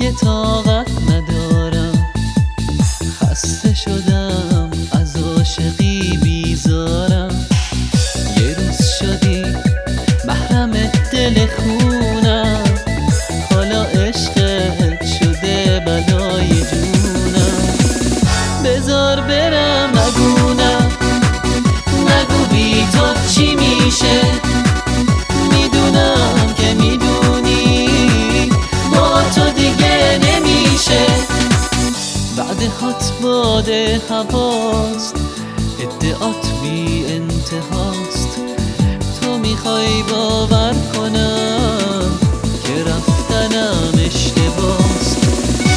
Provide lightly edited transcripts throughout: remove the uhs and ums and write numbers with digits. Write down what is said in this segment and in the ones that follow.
دیگه طاقت ندارم، خسته شدم از عاشقی بیزارم. یه روز شدی محرم دل خونم، حالا عشقت شده بلای جونم. بذار برم، نگو بی تو چی میشه. میدونم که میدونی با تو دیگه نمیشه. وعدهات باده هواست، ادعات بی انتهاست. تو میخوای باور کنم که رفتنم اشتباست.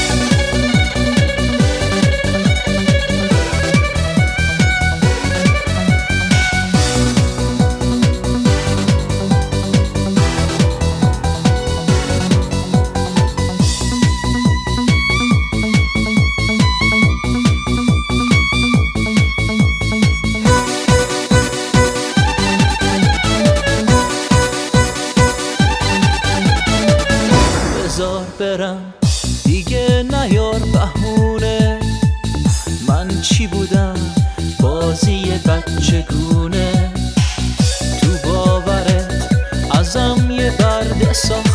بذار برم دیگه، نیار بهونه. من چی بودم؟ بازی بچگونه. تو باورت ازم یه برده ساخت،